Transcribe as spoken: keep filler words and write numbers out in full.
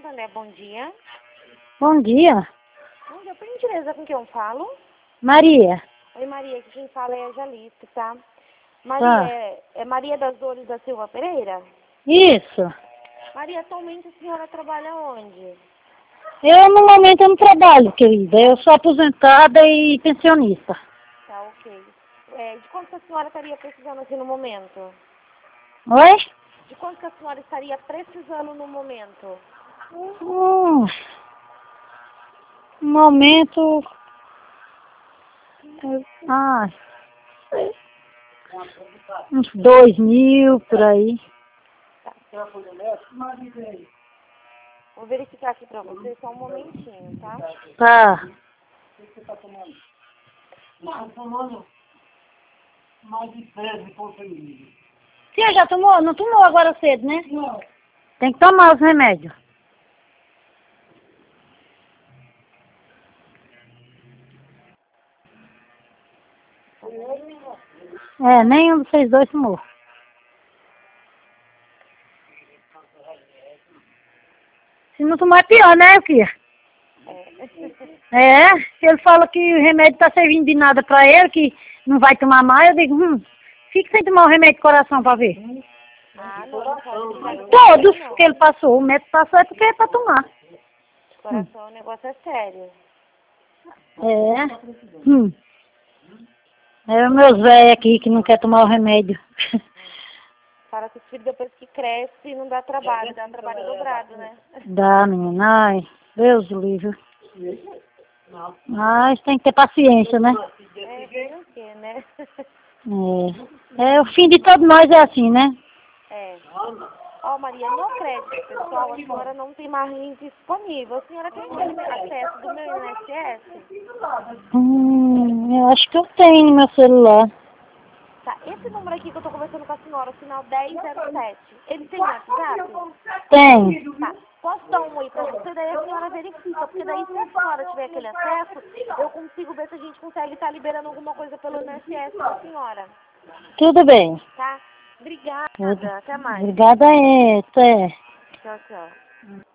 Santander, bom dia. Bom dia. Bom dia, por gentileza, com quem eu falo? Maria. Oi, Maria, aqui quem fala é a Jalice, tá? Maria, Tá. é, é Maria das Dores da Silva Pereira? Isso. Maria, atualmente a senhora trabalha onde? Eu, no momento, eu não trabalho, querida. Eu sou aposentada e pensionista. Tá, ok. É, de quanto que a senhora estaria precisando aqui no momento? Oi? De quanto que a senhora estaria precisando no momento? Hum, no momento... Ah, uns dois mil, por aí. Tá. Vou verificar aqui pra você, só um momentinho, tá? Tá. Estou tomando mais de treze comprimidos. Você já tomou? Não tomou agora cedo, né? Não. Tem que tomar os remédios. É, nenhum de vocês dois tomou. Se não tomar é pior, né, Kia? É. É, ele fala que o remédio tá servindo de nada pra ele, que não vai tomar mais. Eu digo, hum, fique sem tomar o remédio de coração pra ver. Ah, não, não pode brincar com Todos isso, não. que ele passou, o médico passou é porque é pra tomar. De coração, o negócio é sério. É. Hum. É os meus velhos aqui que não quer tomar o remédio. Fala que os filhos depois que cresce não dá trabalho, dá um trabalho dobrado, né? Dá, menina. Ai, Deus do livre. Mas tem que ter paciência, né? É, fazer o quê, né? É. É, o fim de todos nós é assim, né? É. Ó, Maria, no crédito, pessoal, a senhora não tem mais link disponível. A senhora tem aquele acesso do meu I N S S? Hum, eu acho que eu tenho no meu celular. Tá, esse número aqui que eu tô conversando com a senhora, o final dez zero sete, ele tem WhatsApp? Tem. Tá, posso dar um oi pra você? Daí a senhora verifica, porque daí se a senhora tiver aquele acesso, eu consigo ver se a gente consegue estar liberando alguma coisa pelo I N S S pra senhora. Tudo bem. Tá? Obrigada, Tudo. até mais. Obrigada, é. Até. Tchau, tchau.